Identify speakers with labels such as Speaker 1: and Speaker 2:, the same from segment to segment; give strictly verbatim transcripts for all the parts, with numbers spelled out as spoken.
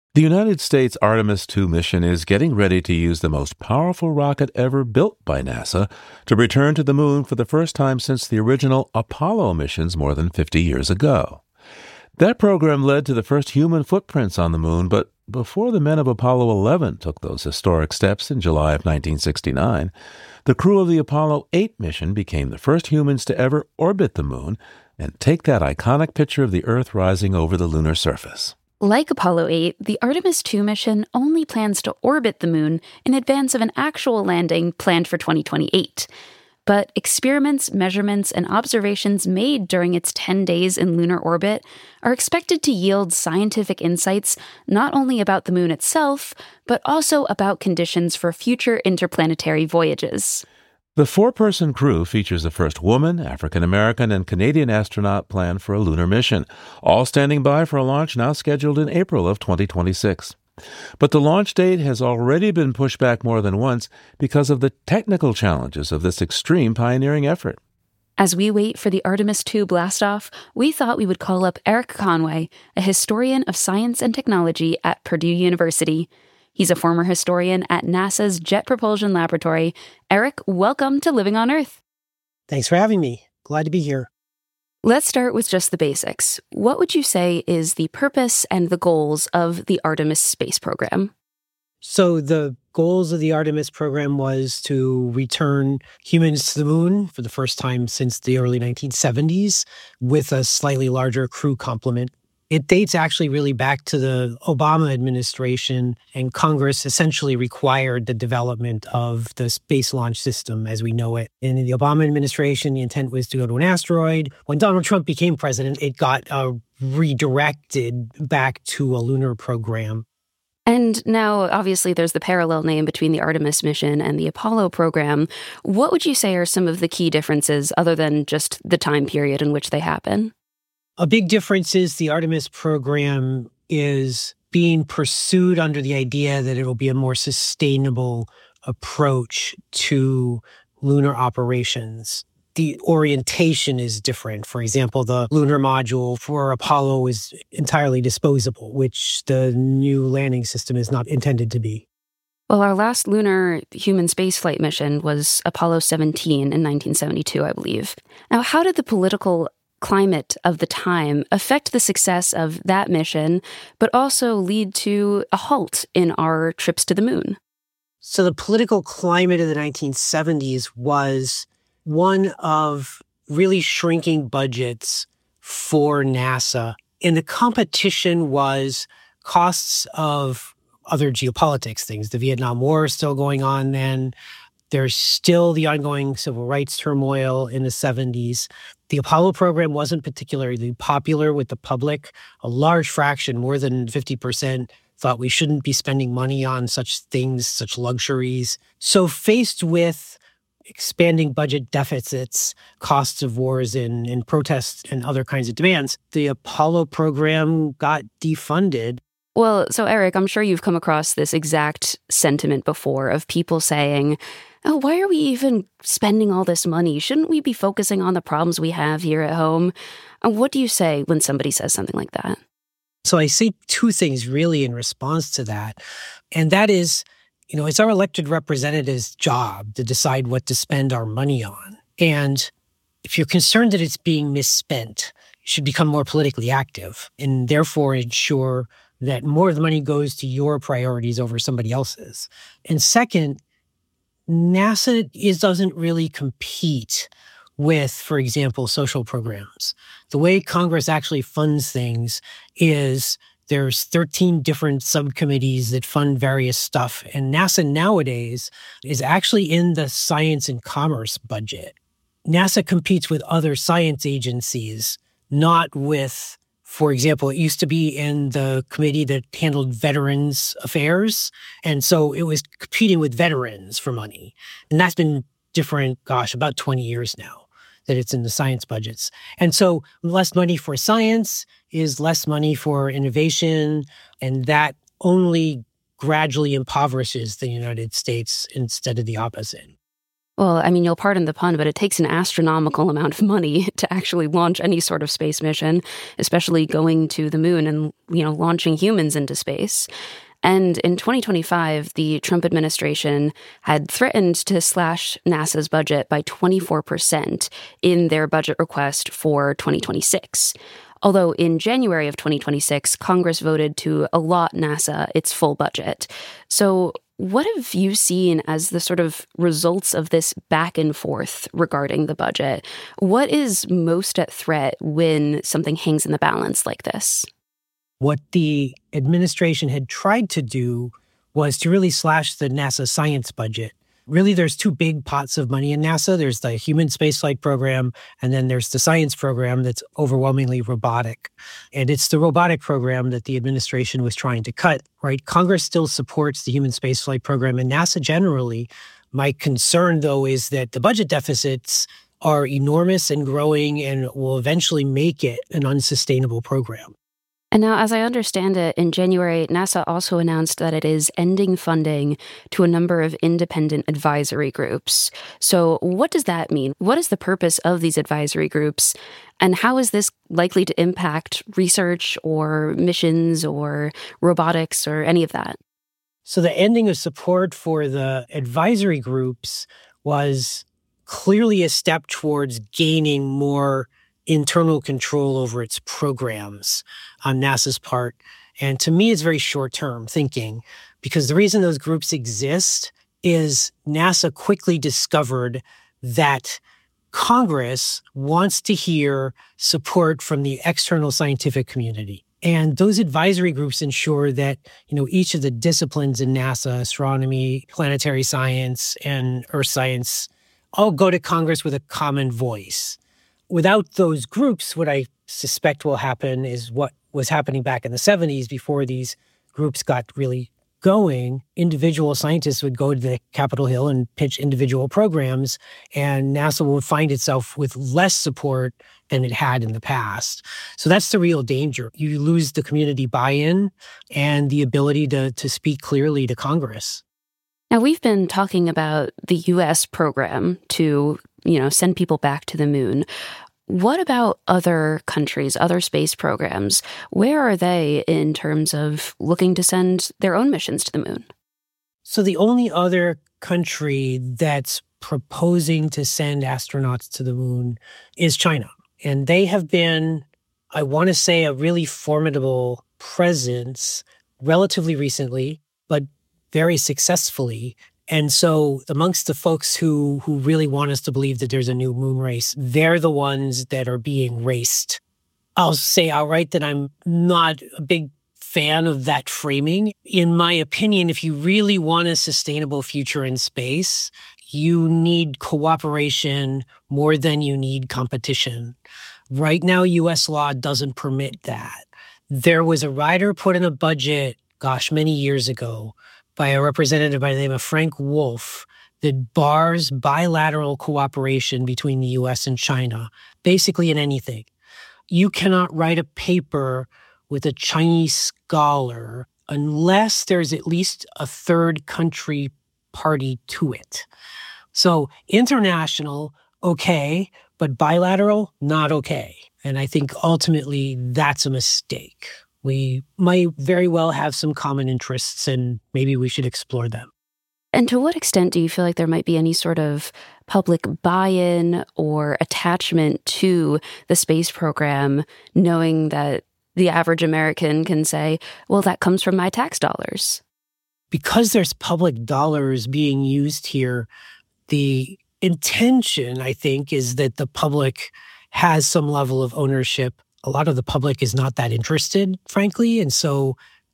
Speaker 1: The United States Artemis two mission is getting ready to use the most powerful rocket ever built by NASA to return to the moon for the first time since the original Apollo missions more than fifty years ago. That program led to the first human footprints on the moon, but before the men of Apollo eleven took those historic steps in July of nineteen sixty-nine, the crew of the Apollo eight mission became the first humans to ever orbit the moon and take that iconic picture of the Earth rising over the lunar surface.
Speaker 2: Like Apollo eight, the Artemis two mission only plans to orbit the moon in advance of an actual landing planned for twenty twenty-eight. But experiments, measurements, and observations made during its ten days in lunar orbit are expected to yield scientific insights not only about the moon itself, but also about conditions for future interplanetary voyages.
Speaker 1: The four-person crew features the first woman, African-American, and Canadian astronaut planned for a lunar mission, all standing by for a launch now scheduled in April of twenty twenty-six. But the launch date has already been pushed back more than once because of the technical challenges of this extreme pioneering effort.
Speaker 2: As we wait for the Artemis two blastoff, we thought we would call up Eric Conway, a historian of science and technology at Purdue University. He's a former historian at NASA's Jet Propulsion Laboratory. Eric, welcome to Living on Earth.
Speaker 3: Thanks for having me. Glad to be here.
Speaker 2: Let's start with just the basics. What would you say is the purpose and the goals of the Artemis space program?
Speaker 3: So the goals of the Artemis program was to return humans to the moon for the first time since the early nineteen seventies with a slightly larger crew complement. It dates actually really back to the Obama administration, and Congress essentially required the development of the space launch system as we know it. In the Obama administration, the intent was to go to an asteroid. When Donald Trump became president, it got uh, redirected back to a lunar program.
Speaker 2: And now, obviously, there's the parallel name between the Artemis mission and the Apollo program. What would you say are some of the key differences other than just the time period in which they happen?
Speaker 3: A big difference is the Artemis program is being pursued under the idea that it will be a more sustainable approach to lunar operations. The orientation is different. For example, the lunar module for Apollo is entirely disposable, which the new landing system is not intended to be.
Speaker 2: Well, our last lunar human spaceflight mission was Apollo seventeen in nineteen seventy-two, I believe. Now, how did the political climate of the time affect the success of that mission, but also lead to a halt in our trips to the moon?
Speaker 3: So the political climate of the nineteen seventies was one of really shrinking budgets for NASA. And the competition was costs of other geopolitics things. The Vietnam War is still going on then. There's still the ongoing civil rights turmoil in the seventies. The Apollo program wasn't particularly popular with the public. A large fraction, more than fifty percent, thought we shouldn't be spending money on such things, such luxuries. So faced with expanding budget deficits, costs of wars and, and protests and other kinds of demands, the Apollo program got defunded.
Speaker 2: Well, so Eric, I'm sure you've come across this exact sentiment before of people saying, oh, why are we even spending all this money? Shouldn't we be focusing on the problems we have here at home? And what do you say when somebody says something like that?
Speaker 3: So I say two things really in response to that. And that is, you know, it's our elected representatives' job to decide what to spend our money on. And if you're concerned that it's being misspent, you should become more politically active and therefore ensure that more of the money goes to your priorities over somebody else's. And second, NASA is, doesn't really compete with, for example, social programs. The way Congress actually funds things is there's thirteen different subcommittees that fund various stuff. And NASA nowadays is actually in the science and commerce budget. NASA competes with other science agencies, not with, for example, it used to be in the committee that handled Veterans Affairs. And so it was competing with veterans for money. And that's been different, gosh, about twenty years now that it's in the science budgets. And so less money for science is less money for innovation. And that only gradually impoverishes the United States instead of the opposite.
Speaker 2: Well, I mean, you'll pardon the pun, but it takes an astronomical amount of money to actually launch any sort of space mission, especially going to the moon and, you know, launching humans into space. And in twenty twenty-five, the Trump administration had threatened to slash NASA's budget by twenty-four percent in their budget request for twenty twenty-six. Although in January of twenty twenty-six, Congress voted to allot NASA its full budget. So what have you seen as the sort of results of this back and forth regarding the budget? What is most at threat when something hangs in the balance like this?
Speaker 3: What the administration had tried to do was to really slash the NASA science budget. Really, there's two big pots of money in NASA. There's the human spaceflight program, and then there's the science program that's overwhelmingly robotic. And it's the robotic program that the administration was trying to cut, right? Congress still supports the human spaceflight program and NASA generally. My concern, though, is that the budget deficits are enormous and growing and will eventually make it an unsustainable program.
Speaker 2: And now, as I understand it, in January, NASA also announced that it is ending funding to a number of independent advisory groups. So what does that mean? What is the purpose of these advisory groups? And how is this likely to impact research or missions or robotics or any of that?
Speaker 3: So the ending of support for the advisory groups was clearly a step towards gaining more internal control over its programs on NASA's part. And to me, it's very short-term thinking, because the reason those groups exist is NASA quickly discovered that Congress wants to hear support from the external scientific community. And those advisory groups ensure that, you know, each of the disciplines in NASA, astronomy, planetary science, and earth science, all go to Congress with a common voice. Without those groups, what I suspect will happen is what was happening back in the seventies before these groups got really going. Individual scientists would go to the Capitol Hill and pitch individual programs, and NASA would find itself with less support than it had in the past. So that's the real danger. You lose the community buy-in and the ability to, to speak clearly to Congress.
Speaker 2: Now, we've been talking about the U S program to, you know, send people back to the moon. What about other countries, other space programs? Where are they in terms of looking to send their own missions to the moon?
Speaker 3: So the only other country that's proposing to send astronauts to the moon is China. And they have been, I want to say, a really formidable presence relatively recently, but very successfully. And so amongst the folks who who really want us to believe that there's a new moon race, they're the ones that are being raced. I'll say outright that I'm not a big fan of that framing. In my opinion, if you really want a sustainable future in space, you need cooperation more than you need competition. Right now, U S law doesn't permit that. There was a rider put in a budget, gosh, many years ago, by a representative by the name of Frank Wolf that bars bilateral cooperation between the U S and China, basically in anything. You cannot write a paper with a Chinese scholar unless there's at least a third country party to it. So international, okay, but bilateral, not okay. And I think ultimately that's a mistake. We might very well have some common interests, and maybe we should explore them.
Speaker 2: And to what extent do you feel like there might be any sort of public buy-in or attachment to the space program, knowing that the average American can say, well, that comes from my tax dollars?
Speaker 3: Because there's public dollars being used here, the intention, I think, is that the public has some level of ownership. A lot of the public is not that interested, frankly. And so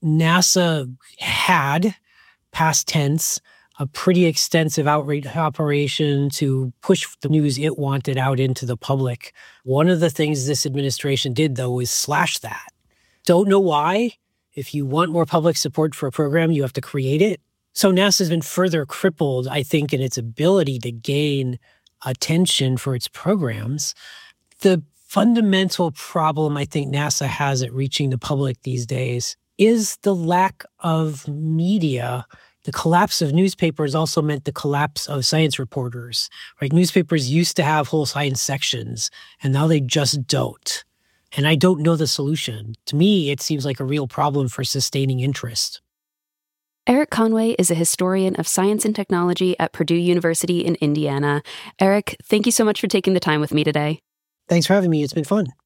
Speaker 3: NASA had, past tense, a pretty extensive outreach operation to push the news it wanted out into the public. One of the things this administration did, though, is slash that. Don't know why. If you want more public support for a program, you have to create it. So NASA's been further crippled, I think, in its ability to gain attention for its programs. The fundamental problem I think NASA has at reaching the public these days is the lack of media the collapse of newspapers also meant the collapse of science reporters, right? Newspapers used to have whole science sections, and now they just don't. And I don't know the solution. To me, it seems like a real problem for sustaining interest.
Speaker 2: Eric Conway is a historian of science and technology at Purdue University in Indiana. Eric, thank you so much for taking the time with me today.
Speaker 3: Thanks for having me. It's been fun.